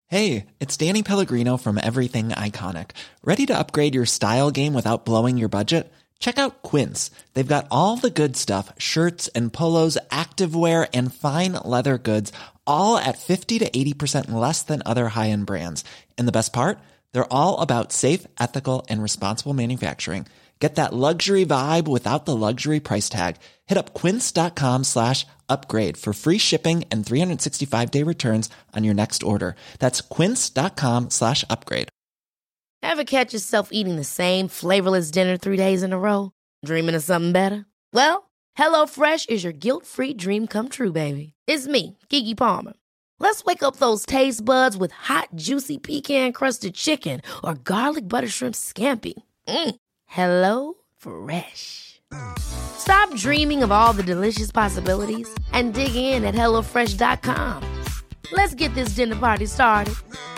Hey, it's Danny Pellegrino from Everything Iconic. Ready to upgrade your style game without blowing your budget? Check out Quince. They've got all the good stuff, shirts and polos, activewear, and fine leather goods, all at 50 to 80% less than other high-end brands. And the best part? They're all about safe, ethical, and responsible manufacturing. Get that luxury vibe without the luxury price tag. Hit up quince.com/upgrade for free shipping and 365-day returns on your next order. That's quince.com/upgrade. Ever catch yourself eating the same flavorless dinner 3 days in a row? Dreaming of something better? Well, HelloFresh is your guilt-free dream come true, baby. It's me, Keke Palmer. Let's wake up those taste buds with hot, juicy pecan-crusted chicken or garlic butter shrimp scampi. Hello Fresh. Stop dreaming of all the delicious possibilities and dig in at HelloFresh.com. Let's get this dinner party started.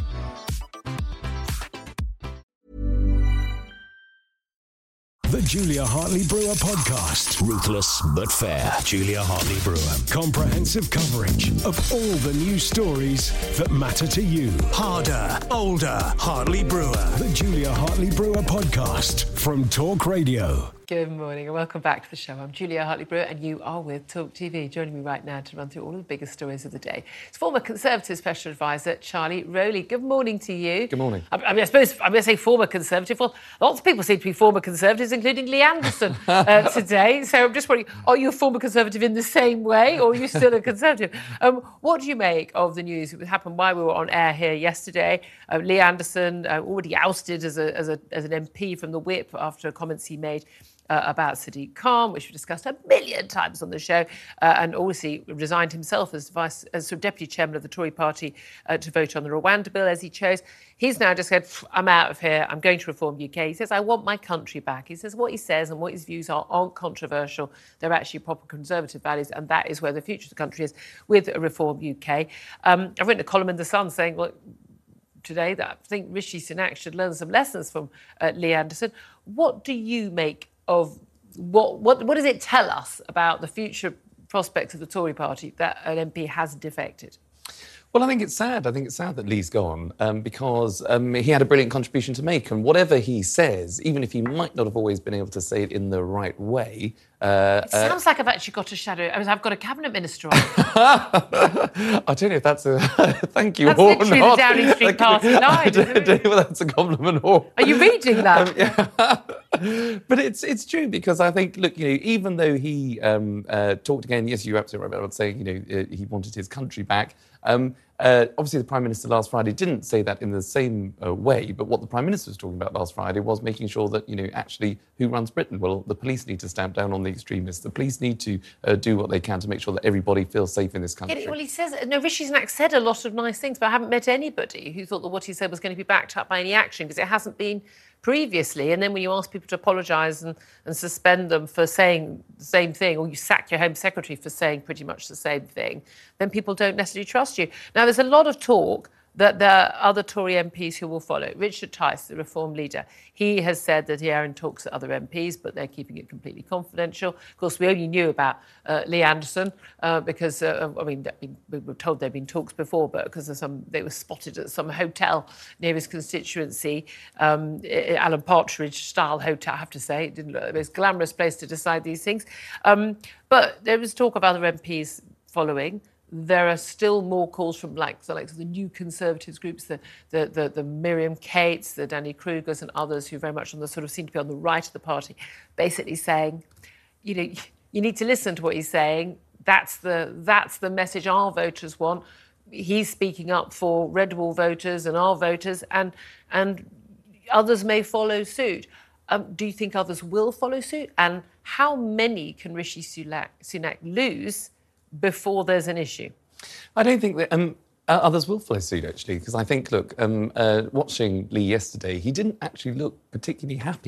The Julia Hartley Brewer Podcast. Ruthless but fair. Julia Hartley Brewer. Comprehensive coverage of all the news stories that matter to you. Harder, older, Hartley Brewer. The Julia Hartley Brewer Podcast from Talk Radio. Good morning and welcome back to the show. I'm Julia Hartley Brewer and you are with Talk TV. Joining me right now to run through all of the biggest stories of the day. It's former Conservative Special Advisor Charlie Rowley. Good morning to you. Good morning. I suppose I'm going to say former Conservative. Well, lots of people seem to be former Conservatives, including Lee Anderson today. So I'm just wondering, are you a former Conservative in the same way or are you still a Conservative? What do you make of the news that happened while we were on air here yesterday? Lee Anderson already ousted as an MP from the Whip after comments he made about Sadiq Khan, which we discussed a million times on the show, and obviously resigned himself as sort of deputy chairman of the Tory party to vote on the Rwanda bill as he chose. He's now just said, I'm out of here, I'm going to Reform UK. He says, I want my country back. He says what he says and what his views aren't controversial. They're actually proper Conservative values, and that is where the future of the country is with Reform UK. I've written a column in The Sun saying, look, today that I think Rishi Sunak should learn some lessons from Lee Anderson. What do you make of what does it tell us about the future prospects of the Tory party that an MP has defected? Well, I think it's sad. I think it's sad that Lee's gone because he had a brilliant contribution to make. And whatever he says, even if he might not have always been able to say it in the right way... it sounds like I've actually got a shadow. I've got a cabinet minister on. I don't know if that's a thank you that's or literally not. the Downing Street party line. I don't know if that's a compliment or... Are you reading that? Yeah. But it's true because I think, look, even though he talked again, yes, you're absolutely right about saying, he wanted his country back. Obviously, the Prime Minister last Friday didn't say that in the same way, but what the Prime Minister was talking about last Friday was making sure that, actually, who runs Britain? Well, the police need to stamp down on the extremists. The police need to do what they can to make sure that everybody feels safe in this country. Well, he says, Rishi Sunak said a lot of nice things, but I haven't met anybody who thought that what he said was going to be backed up by any action, because it hasn't been previously. And then when you ask people to apologise and suspend them for saying the same thing, or you sack your Home Secretary for saying pretty much the same thing, then people don't necessarily trust you. Now, there's a lot of talk that there are other Tory MPs who will follow. Richard Tice, the Reform leader, he has said that he are in talks with other MPs, but they're keeping it completely confidential. Of course, we only knew about Lee Anderson because, we were told there'd been talks before, but because of they were spotted at some hotel near his constituency, Alan Partridge-style hotel, I have to say. It didn't look the most glamorous place to decide these things. But there was talk of other MPs following. There are still more calls from the new Conservatives groups, the Miriam Cates, the Danny Krugers and others who very much seem to be on the right of the party, basically saying, you need to listen to what he's saying. That's the message our voters want. He's speaking up for Red Wall voters and our voters, and others may follow suit. Do you think others will follow suit? And how many can Rishi Sunak lose before there's an issue? I don't think that others will follow suit, actually, because I think, look, watching Lee yesterday, he didn't actually look particularly happy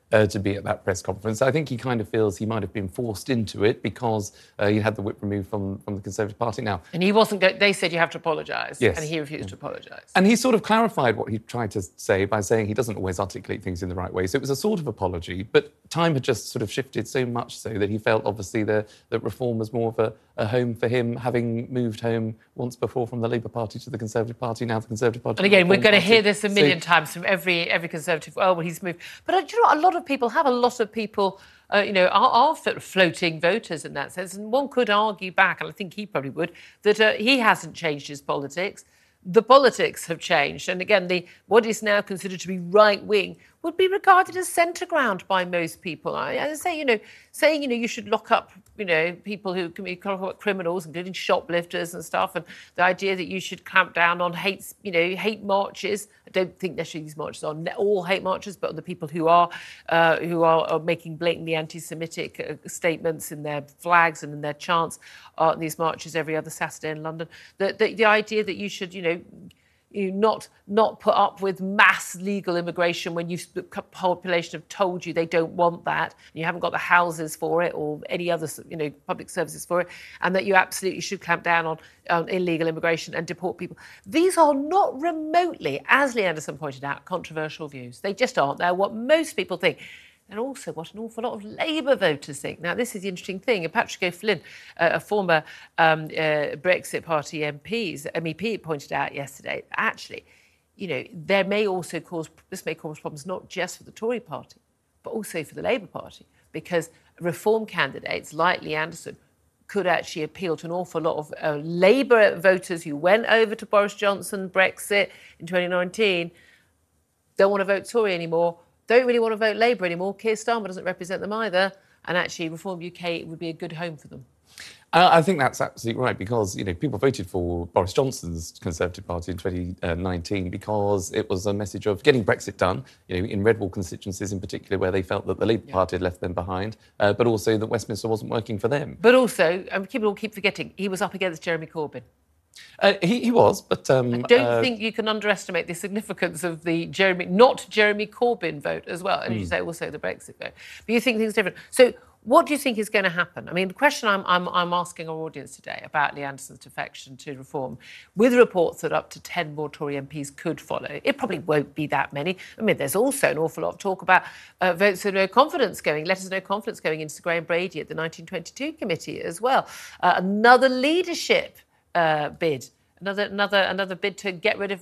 to be at that press conference. I think he kind of feels he might have been forced into it because he had the whip removed from the Conservative Party now. And he wasn't. They said you have to apologise. Yes. And he refused to apologise. And he sort of clarified what he tried to say by saying he doesn't always articulate things in the right way. So it was a sort of apology, but time had just sort of shifted so much so that he felt obviously that Reform was more of a home for him, having moved home once before from the Labour Party to the Conservative Party, now the Conservative Party. And again, we're going to Party. hear this a million times from every Conservative. Oh, well, he's moved. But do you know what? A lot of people are floating voters in that sense. And one could argue back, and I think he probably would, that he hasn't changed his politics. The politics have changed. And again, what is now considered to be right-wing would be regarded as centre ground by most people. I say, saying, you should lock up, people who can be criminals, including shoplifters and stuff, and the idea that you should clamp down on hate marches. I don't think necessarily these marches are all hate marches, but on the people who are making blatantly anti-Semitic statements in their flags and in their chants in these marches every other Saturday in London. The idea that you should, you not put up with mass legal immigration when the population have told you they don't want that, and you haven't got the houses for it or any other public services for it, and that you absolutely should clamp down on illegal immigration and deport people. These are not remotely, as Lee Anderson pointed out, controversial views. They just aren't. They're what most people think. And also what an awful lot of Labour voters think. Now, this is the interesting thing. Patrick O'Flynn, a former Brexit Party MEP, pointed out yesterday, actually, this may cause problems not just for the Tory Party, but also for the Labour Party, because Reform candidates like Lee Anderson could actually appeal to an awful lot of Labour voters who went over to Boris Johnson, Brexit in 2019, don't want to vote Tory anymore, don't really want to vote Labour anymore. Keir Starmer doesn't represent them either. And actually, Reform UK would be a good home for them. I think that's absolutely right, because people voted for Boris Johnson's Conservative Party in 2019 because it was a message of getting Brexit done, in red wall constituencies in particular, where they felt that the Labour Party had left them behind, but also that Westminster wasn't working for them. But also, people keep forgetting, he was up against Jeremy Corbyn. He was, but... I don't think you can underestimate the significance of the not Jeremy Corbyn vote as well, and you say also the Brexit vote. But you think things are different. So what do you think is going to happen? I mean, the question I'm asking our audience today about Lee Anderson's defection to Reform, with reports that up to 10 more Tory MPs could follow, it probably won't be that many. I mean, there's also an awful lot of talk about votes of no confidence letters of no confidence going into Graham Brady at the 1922 committee as well. Another leadership bid, another bid to get rid of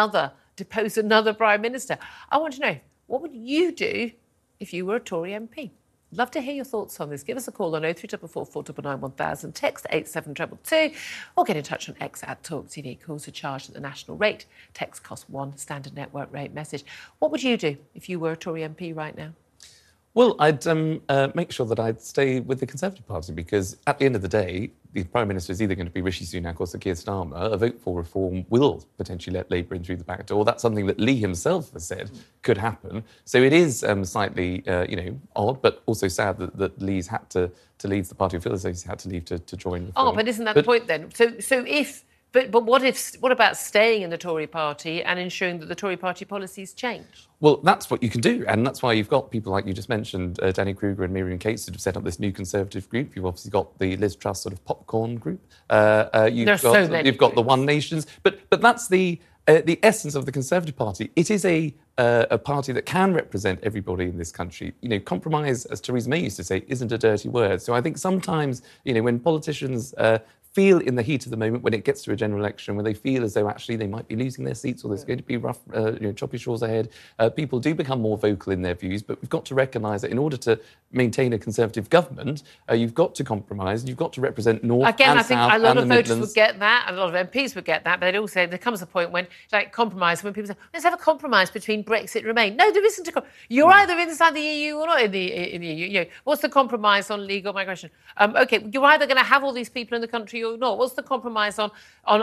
depose another Prime Minister. I want to know, what would you do if you were a Tory MP? Love to hear your thoughts on this. Give us a call on 0344 499 1000, text 87222, or get in touch on X @TalkTV. Calls are charged at the national rate. Text costs £1, standard network rate message. What would you do if you were a Tory MP right now? Well, I'd make sure that I'd stay with the Conservative Party, because at the end of the day, the Prime Minister is either going to be Rishi Sunak or Sir Keir Starmer. A vote for Reform will potentially let Labour in through the back door. That's something that Lee himself has said could happen. So it is slightly, odd, but also sad that Lee's had to leave the party. I feel as though he's had to leave to join Reform. Oh, but isn't that the point then? So if... But what about staying in the Tory party and ensuring that the Tory party policies change? Well, that's what you can do, and that's why you've got people like you just mentioned, Danny Kruger and Miriam Cates, that have set up this new Conservative group. You've obviously got the Liz Truss sort of popcorn group. You've got the One Nations, but that's the essence of the Conservative Party. It is a party that can represent everybody in this country. Compromise, as Theresa May used to say, isn't a dirty word. So I think sometimes, when politicians feel in the heat of the moment, when it gets to a general election, when they feel as though actually they might be losing their seats or there's going to be rough, choppy shores ahead, people do become more vocal in their views. But we've got to recognise that in order to maintain a Conservative government, you've got to compromise and you've got to represent North and South and the Midlands. Again, I think a lot of voters would get that, and a lot of MPs would get that, but they'd also, there comes a point when, compromise, when people say, let's have a compromise between Brexit and Remain. No, there isn't a compromise. You're either inside the EU or not in the EU. What's the compromise on legal migration? OK, you're either going to have all these people in the country or not. What's the compromise on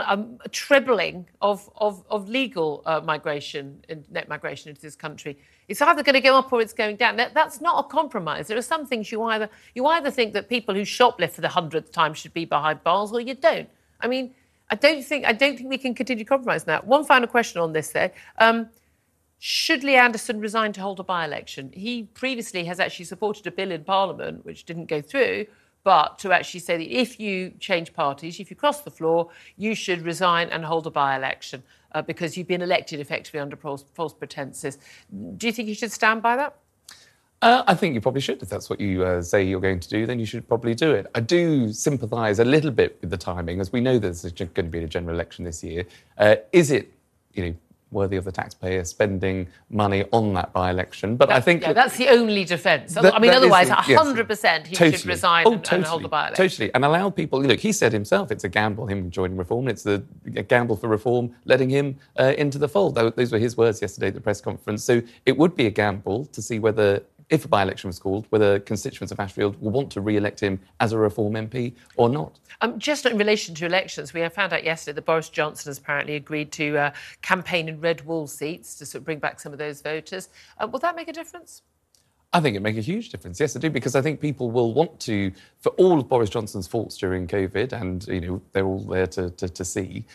a trebling of legal migration and net migration into this country? It's either going to go up or it's going down. That's not a compromise. There are some things you either think that people who shoplift for the 100th time should be behind bars, or you don't. I mean, I don't think we can continue to compromise now. One final question on this, though. should Lee Anderson resign to hold a by-election? He previously has actually supported a bill in Parliament, which didn't go through, but to actually say that if you change parties, if you cross the floor, you should resign and hold a by-election because you've been elected effectively under false pretences. Do you think you should stand by that? I think you probably should. If that's what you say you're going to do, then you should probably do it. I do sympathise a little bit with the timing, as we know there's going to be a general election this year. Is it, worthy of the taxpayer spending money on that by-election? But I think... Yeah, that's the only defence. Otherwise, 100% he should resign and hold the by-election. Totally. And allow people... Look, he said himself it's a gamble, him joining Reform. It's a gamble for Reform, letting him into the fold. Those were his words yesterday at the press conference. So it would be a gamble to see whether... if a by-election was called, whether constituents of Ashfield will want to re-elect him as a Reform MP or not. Just in relation to elections, we found out yesterday that Boris Johnson has apparently agreed to campaign in red wall seats to sort of bring back some of those voters. Will that make a difference? I think it'd make a huge difference. Yes, I do, because I think people will want to, for all of Boris Johnson's faults during COVID, and, they're all there to see,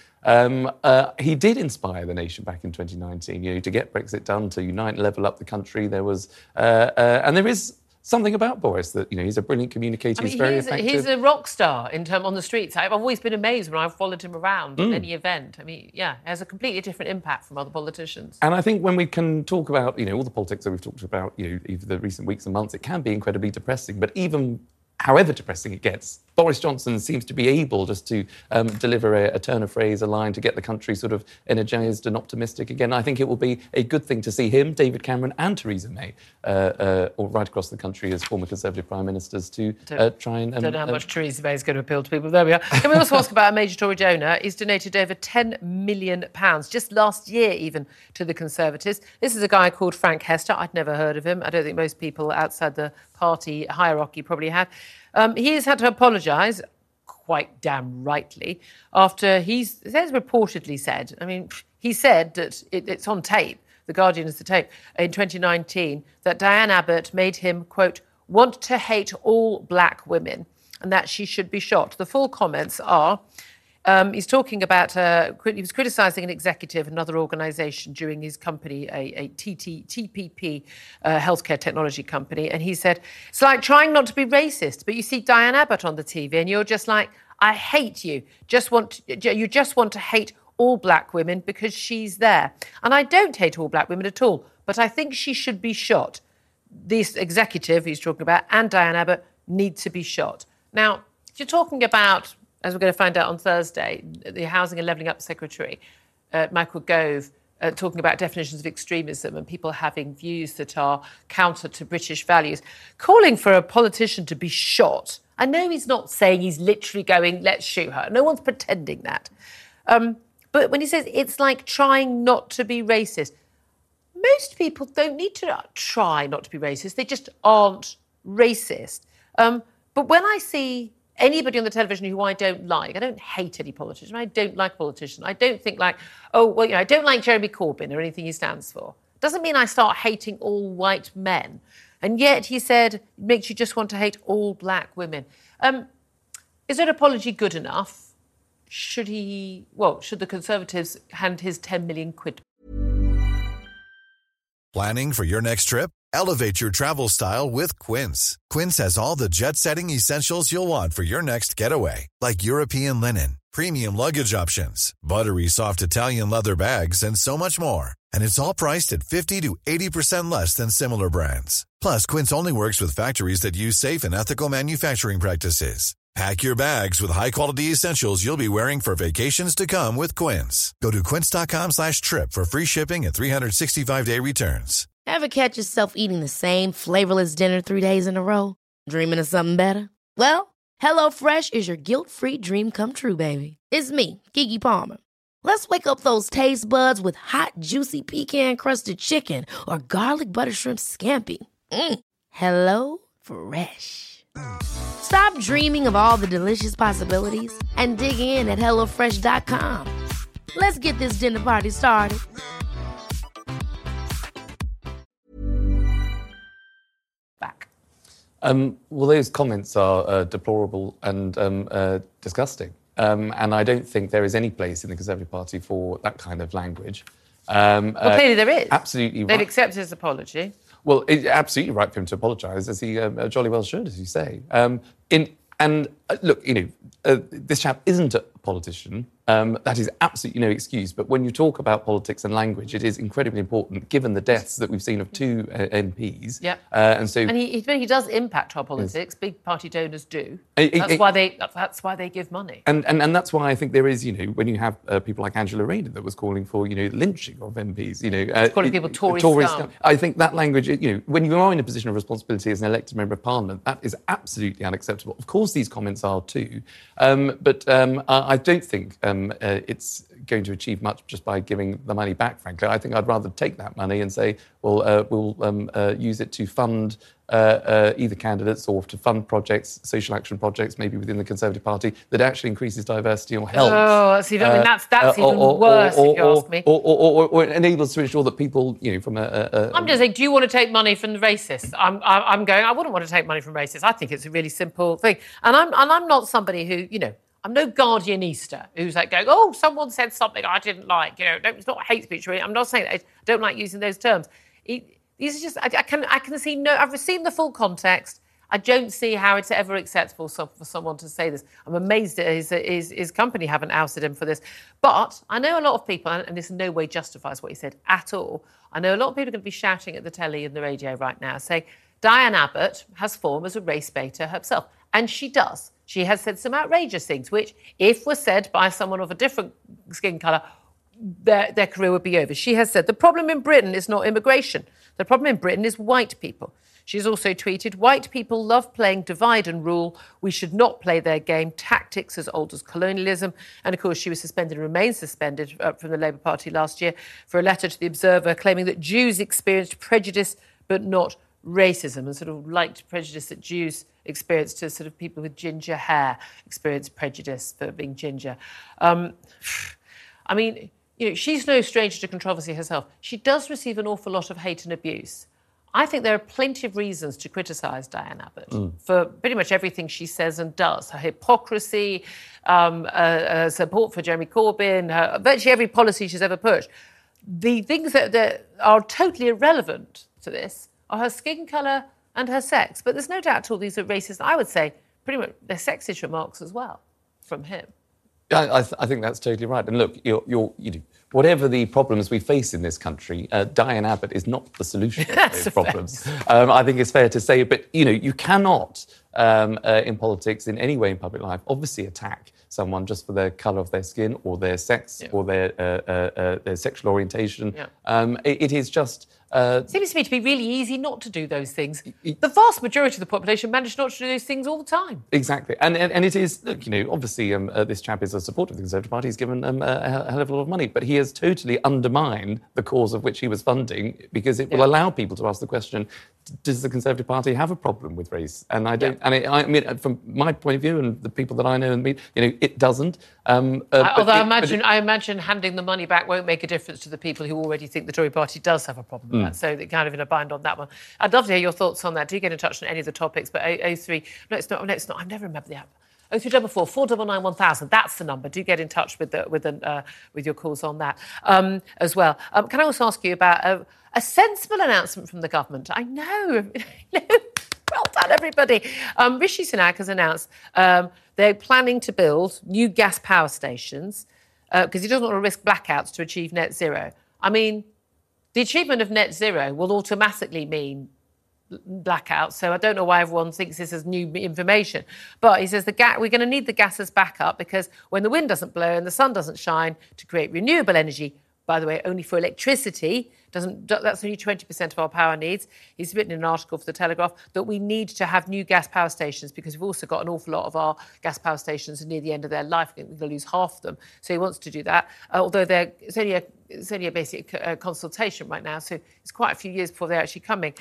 he did inspire the nation back in 2019, to get Brexit done, to unite and level up the country. There was, and there is something about Boris that, he's a brilliant communicator, he's very effective. He's a rock star on the streets. I've always been amazed when I've followed him around at any event. Has a completely different impact from other politicians. And I think when we can talk about, all the politics that we've talked about, over the recent weeks and months, it can be incredibly depressing. But even however depressing it gets, Boris Johnson seems to be able just to deliver a turn of phrase, a line to get the country sort of energised and optimistic again. I think it will be a good thing to see him, David Cameron and Theresa May, all right across the country as former Conservative Prime Ministers to try and... don't know how much Theresa May is going to appeal to people. There we are. Can we also ask about a major Tory donor? He's donated over £10 million, just last year even, to the Conservatives. This is a guy called Frank Hester. I'd never heard of him. I don't think most people outside the party hierarchy probably had. He has had to apologise, quite damn rightly, after he reportedly said, he said that it's on tape, The Guardian is the tape, in 2019, that Diane Abbott made him, quote, want to hate all black women and that she should be shot. The full comments are... he's talking about, he was criticising an executive, another organisation during his company, a TPP healthcare technology company, and he said, it's like trying not to be racist, but you see Diane Abbott on the TV and you're just like, I hate you. You just want to hate all black women because she's there. And I don't hate all black women at all, but I think she should be shot. This executive he's talking about and Diane Abbott need to be shot. Now, if you're talking about... as we're going to find out on Thursday, the Housing and Levelling Up Secretary, Michael Gove, talking about definitions of extremism and people having views that are counter to British values, calling for a politician to be shot. I know he's not saying he's literally going, let's shoot her. No one's pretending that. But when he says it's like trying not to be racist, most people don't need to try not to be racist. They just aren't racist. But when I see... anybody on the television who I don't like, I don't hate any politician, I don't like politicians, I don't think like, I don't like Jeremy Corbyn or anything he stands for. Doesn't mean I start hating all white men. And yet he said, it makes you just want to hate all black women. Is that apology good enough? Should the Conservatives hand his 10 million quid? Planning for your next trip? Elevate your travel style with Quince. Quince has all the jet-setting essentials you'll want for your next getaway, like European linen, premium luggage options, buttery soft Italian leather bags, and so much more. And it's all priced at 50 to 80% less than similar brands. Plus, Quince only works with factories that use safe and ethical manufacturing practices. Pack your bags with high-quality essentials you'll be wearing for vacations to come with Quince. Go to quince.com/trip for free shipping and 365-day returns. Ever catch yourself eating the same flavorless dinner 3 days in a row? Dreaming of something better? Well, HelloFresh is your guilt-free dream come true, baby. It's me, Keke Palmer. Let's wake up those taste buds with hot, juicy pecan-crusted chicken or garlic butter shrimp scampi. Hello Fresh. Stop dreaming of all the delicious possibilities and dig in at HelloFresh.com. Let's get this dinner party started. Back. Well, those comments are deplorable and disgusting. And I don't think there is any place in the Conservative Party for that kind of language. Well, clearly there is. Absolutely right. They've accepted his apology. Well, it's absolutely right for him to apologise, as he jolly well should, as you say. Look, this chap isn't a politician. That is absolutely no excuse. But when you talk about politics and language, it is incredibly important, given the deaths that we've seen of 2 MPs. Yeah. And he does impact our politics. Yes. Big party donors do. That's why they give money. And that's why I think there is, when you have people like Angela Rayner that was calling for, lynching of MPs, calling people Tory scum. I think that language, when you are in a position of responsibility as an elected member of Parliament, that is absolutely unacceptable. Of course, these comments are too, but I don't think it's going to achieve much just by giving the money back, frankly. I think I'd rather take that money and say, well, we'll use it to fund either candidates or to fund projects, social action projects, maybe within the Conservative Party, that actually increases diversity or helps. Oh, that's even worse, if you ask me. Or enables to ensure that people, from I'm just saying, do you want to take money from the racists? I'm going, I wouldn't want to take money from racists. I think it's a really simple thing. And I'm not somebody who, I'm no Guardianista who's like going, oh, someone said something I didn't like. It's not hate speech. Really. I'm not saying that. I don't like using those terms. These are just, I can see no, I've seen the full context. I don't see how it's ever acceptable for someone to say this. I'm amazed that his company haven't ousted him for this. But I know a lot of people, and this in no way justifies what he said at all, I know a lot of people are going to be shouting at the telly and the radio right now saying, Diane Abbott has form as a race baiter herself. And she does. She has said some outrageous things, which, if were said by someone of a different skin colour, their career would be over. She has said, the problem in Britain is not immigration. The problem in Britain is white people. She's also tweeted, white people love playing divide and rule. We should not play their game. Tactics as old as colonialism. And, of course, she was suspended and remains suspended from the Labour Party last year for a letter to The Observer claiming that Jews experienced prejudice but not racism, and sort of liked prejudice that Jews experienced to sort of people with ginger hair experience prejudice for being ginger. She's no stranger to controversy herself. She does receive an awful lot of hate and abuse. I think there are plenty of reasons to criticise Diane Abbott for pretty much everything she says and does. Her hypocrisy, support for Jeremy Corbyn, virtually every policy she's ever pushed. The things that are totally irrelevant to this are her skin colour and her sex. But there's no doubt at all these are racist. I would say pretty much they're sexist remarks as well from him. I think that's totally right. And look, whatever the problems we face in this country, Diane Abbott is not the solution to those problems. I think it's fair to say. But, you cannot, in politics, in any way in public life, obviously attack someone just for the colour of their skin or their sex or their sexual orientation. Yeah. It is just... seems to me to be really easy not to do those things. The vast majority of the population manage not to do those things all the time. Exactly. And it is, look, obviously this chap is a supporter of the Conservative Party. He's given a hell of a lot of money, but he has totally undermined the cause of which he was funding because it will allow people to ask the question, does the Conservative Party have a problem with race? And I don't. Yeah. I mean, from my point of view and the people that I know and meet, it doesn't. Although I imagine handing the money back won't make a difference to the people who already think the Tory Party does have a problem with that. So they're kind of in a bind on that one. I'd love to hear your thoughts on that. Do get in touch on any of the topics. But 03, no, it's not. I've never remembered the app. 0344 499 1000. That's the number. Do get in touch with your calls on that as well. Can I also ask you about a sensible announcement from the government? I know. Well done, everybody. Rishi Sunak has announced they're planning to build new gas power stations because he doesn't want to risk blackouts to achieve net zero. I mean, the achievement of net zero will automatically mean blackouts, so I don't know why everyone thinks this is new information. But he says we're going to need the gas as backup because when the wind doesn't blow and the sun doesn't shine to create renewable energy, by the way, only for electricity, that's only 20% of our power needs. He's written in an article for The Telegraph that we need to have new gas power stations because we've also got an awful lot of our gas power stations near the end of their life. We're going to lose half of them. So he wants to do that, although it's only a basic consultation right now, so it's quite a few years before they're actually coming.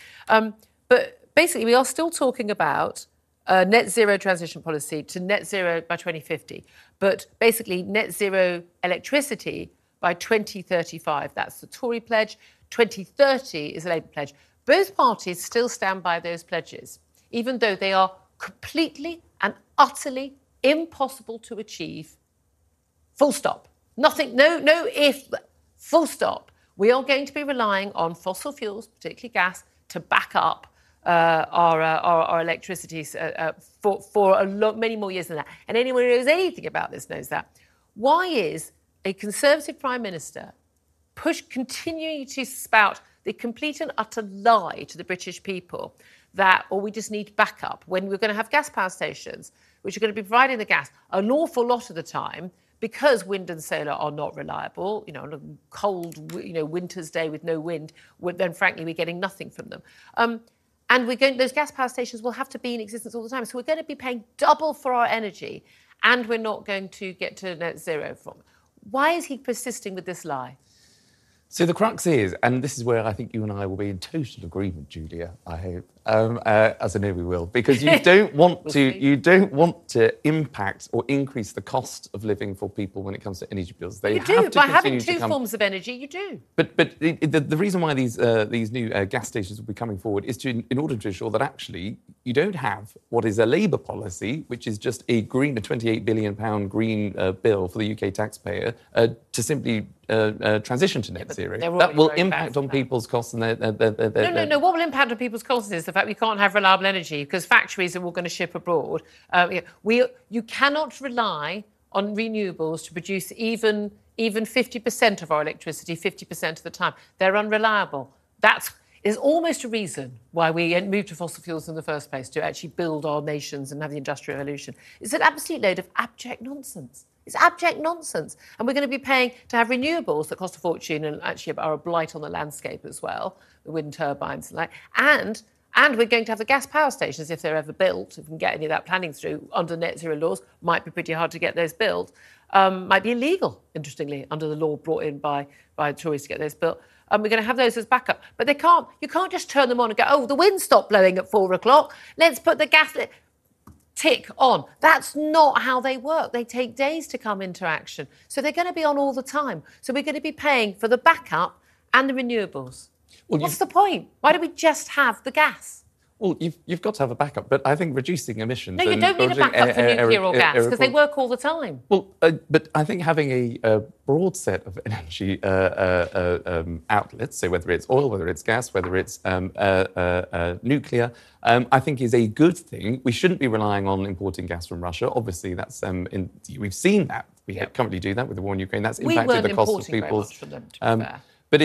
But basically, we are still talking about net zero transition policy to net zero by 2050, but basically net zero electricity by 2035. That's the Tory pledge. 2030 is the Labour pledge. Both parties still stand by those pledges, even though they are completely and utterly impossible to achieve. Full stop. Nothing, no if, full stop. We are going to be relying on fossil fuels, particularly gas, to back up our electricity for many more years than that. And anyone who knows anything about this knows that. Why is a Conservative Prime Minister continuing to spout the complete and utter lie to the British people that, we just need backup, when we're going to have gas power stations which are going to be providing the gas an awful lot of the time because wind and solar are not reliable, on a cold, winter's day with no wind, then frankly we're getting nothing from them. And those gas power stations will have to be in existence all the time. So we're going to be paying double for our energy and we're not going to get to net zero from it. Why is he persisting with this lie? So the crux is, and this is where I think you and I will be in total agreement, Julia, I hope, as I know we will, because you don't want to impact or increase the cost of living for people when it comes to energy bills. You do. By having two forms of energy, you do. But the reason why these new gas stations will be coming forward is in order to ensure that actually you don't have what is a Labour policy, which is just a £28 billion green bill for the UK taxpayer to simply transition to net zero. That will impact on people's costs and their... No. What will impact on people's costs is the fact we can't have reliable energy because factories are all going to ship abroad. You cannot rely on renewables to produce even 50% of our electricity 50% of the time. They're unreliable. That is almost a reason why we moved to fossil fuels in the first place, to actually build our nations and have the Industrial Revolution. It's an absolute load of abject nonsense. It's abject nonsense. And we're going to be paying to have renewables that cost a fortune and actually are a blight on the landscape as well, the wind turbines and like. And we're going to have the gas power stations, if they're ever built, if we can get any of that planning through under net zero laws, might be pretty hard to get those built, might be illegal, interestingly, under the law brought in by the Tories to get those built. We're going to have those as backup. But you can't just turn them on and go, the wind stopped blowing at 4 o'clock, let's put the gas... tick on. That's not how they work. They take days to come into action. So they're going to be on all the time. So we're going to be paying for the backup and the renewables. Well, what's the point? Why don't we just have the gas? Well, you've got to have a backup, but I think reducing emissions... No, you don't need a backup for nuclear or gas, because they work all the time. Well, but I think having a broad set of energy outlets, so whether it's oil, whether it's gas, whether it's nuclear, I think is a good thing. We shouldn't be relying on importing gas from Russia. Obviously, that's we've seen that. We currently do that with the war in Ukraine. That's impacted the cost of people's... We weren't importing very much from them, to be fair. But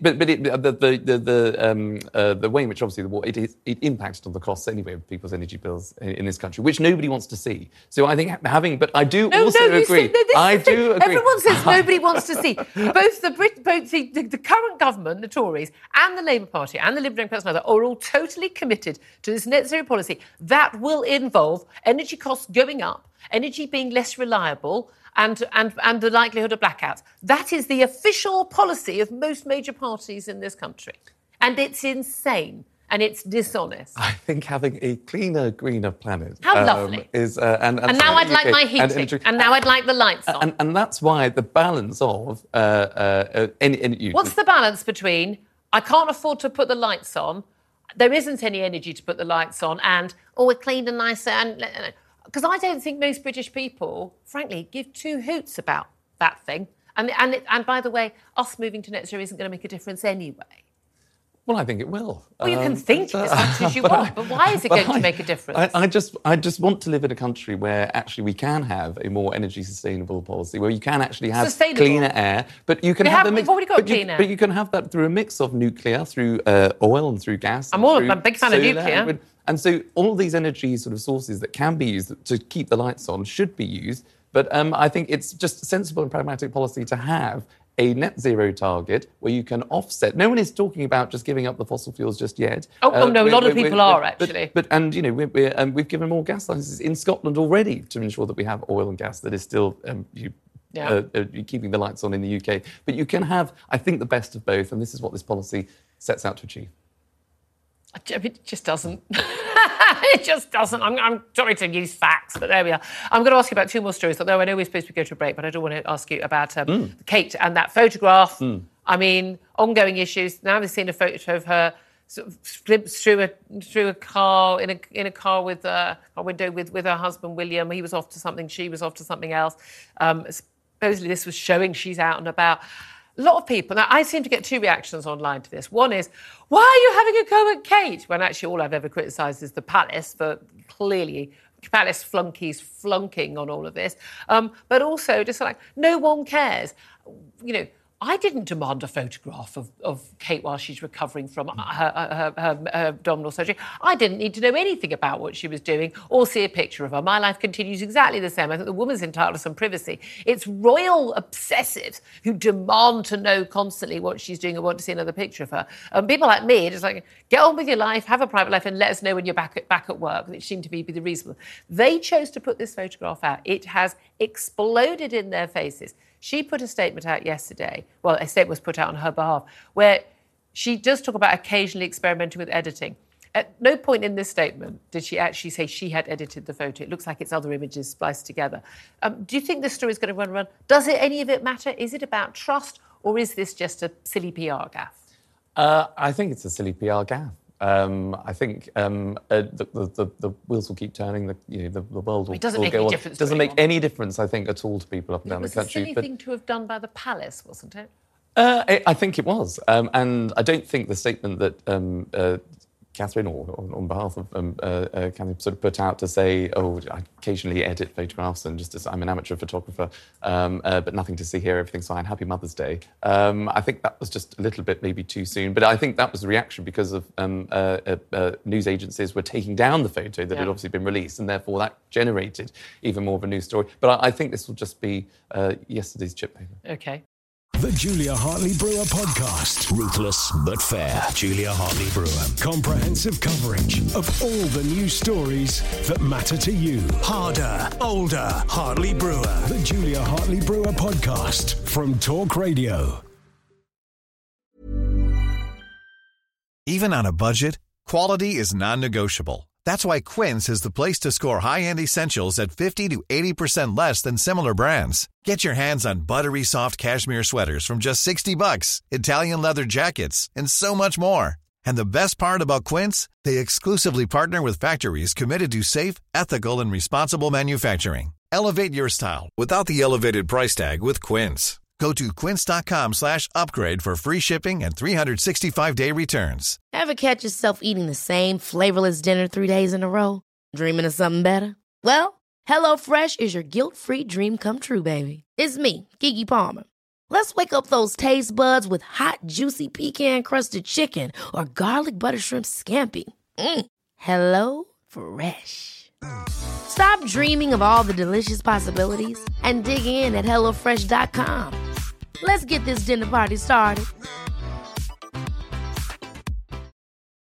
the way in which obviously the war it impacted on the costs anyway of people's energy bills in this country, which nobody wants to see. So I think but I do also agree. I do agree. Everyone says nobody wants to see. Both the current government, the Tories, and the Labour Party and the Liberal Democrats are all totally committed to this net zero policy that will involve energy costs going up, energy being less reliable, and the likelihood of blackouts. That is the official policy of most major parties in this country. And it's insane and it's dishonest. I think having a cleaner, greener planet... How lovely. ...is... and now I'd like my heating. And now I'd like the lights on. And that's why the balance of... What's the balance between, I can't afford to put the lights on, there isn't any energy to put the lights on, and, we're clean and nicer, and... Because I don't think most British people, frankly, give two hoots about that thing. And by the way, us moving to net zero isn't going to make a difference anyway. Well, I think it will. Well, you can think as much as you want, but why is it going to make a difference? I just want to live in a country where actually we can have a more energy sustainable policy, where you can actually have cleaner air, but you can we've already got clean air. But you can have that through a mix of nuclear, through oil and through gas. I'm a big fan of nuclear. And so all these energy sort of sources that can be used to keep the lights on should be used. But I think it's just a sensible and pragmatic policy to have a net zero target where you can offset. No one is talking about just giving up the fossil fuels just yet. No, a lot of people are actually. We've given more gas licenses in Scotland already to ensure that we have oil and gas that is still keeping the lights on in the UK. But you can have, I think, the best of both, and this is what this policy sets out to achieve. It just doesn't. It just doesn't. I'm sorry to use facts, but there we are. I'm going to ask you about two more stories, although I know we're supposed to go to a break, but I do want to ask you about Kate and that photograph. I mean, ongoing issues. Now we've seen a photo of her sort of glimpse through a car, in a car with a window with her husband, William. He was off to something, she was off to something else. Supposedly this was showing she's out and about. A lot of people, now I seem to get two reactions online to this. One is, why are you having a go at Kate? When actually all I've ever criticised is the palace for clearly palace flunkies flunking on all of this. But also just like, no one cares. You know, I didn't demand a photograph of Kate while she's recovering from her abdominal surgery. I didn't need to know anything about what she was doing or see a picture of her. My life continues exactly the same. I think the woman's entitled to some privacy. It's royal obsessives who demand to know constantly what she's doing and want to see another picture of her. People like me are just like, get on with your life, have a private life, and let us know when you're back at work, which seemed to be the reasonable. They chose to put this photograph out. It has exploded in their faces. She put a statement out yesterday, well, a statement was put out on her behalf, where she does talk about occasionally experimenting with editing. At no point in this statement did she actually say she had edited the photo. It looks like it's other images spliced together. Do you think this story is going to run? Does any of it matter? Is it about trust, or is this just a silly PR gaffe? I think it's a silly PR gaffe. I think the wheels will keep turning. The world will. It doesn't make any difference. It doesn't make any difference, I think, at all to people up and down the country. It was a silly thing to have done by the palace, wasn't it? I think it was, and I don't think the statement that Catherine, or on behalf of Catherine, sort of put out to say, oh, I occasionally edit photographs and just as I'm an amateur photographer, but nothing to see here, everything's fine, Happy Mother's Day. I think that was just a little bit maybe too soon, but I think that was the reaction because of news agencies were taking down the photo that had obviously been released, and therefore that generated even more of a news story. But I think this will just be yesterday's chip paper. OK. The Julia Hartley-Brewer podcast. Ruthless but fair. Julia Hartley-Brewer. Comprehensive coverage of all the news stories that matter to you. Harder, older, Hartley-Brewer. The Julia Hartley-Brewer podcast from Talk Radio. Even on a budget, quality is non-negotiable. That's why Quince is the place to score high-end essentials at 50 to 80% less than similar brands. Get your hands on buttery soft cashmere sweaters from just $60, Italian leather jackets, and so much more. And the best part about Quince, they exclusively partner with factories committed to safe, ethical, and responsible manufacturing. Elevate your style without the elevated price tag with Quince. Go to quince.com/upgrade for free shipping and 365-day returns. Ever catch yourself eating the same flavorless dinner 3 days in a row? Dreaming of something better? Well, HelloFresh is your guilt-free dream come true, baby. It's me, Keke Palmer. Let's wake up those taste buds with hot, juicy pecan-crusted chicken or garlic butter shrimp scampi. Hello Fresh. Stop dreaming of all the delicious possibilities and dig in at HelloFresh.com. Let's get this dinner party started.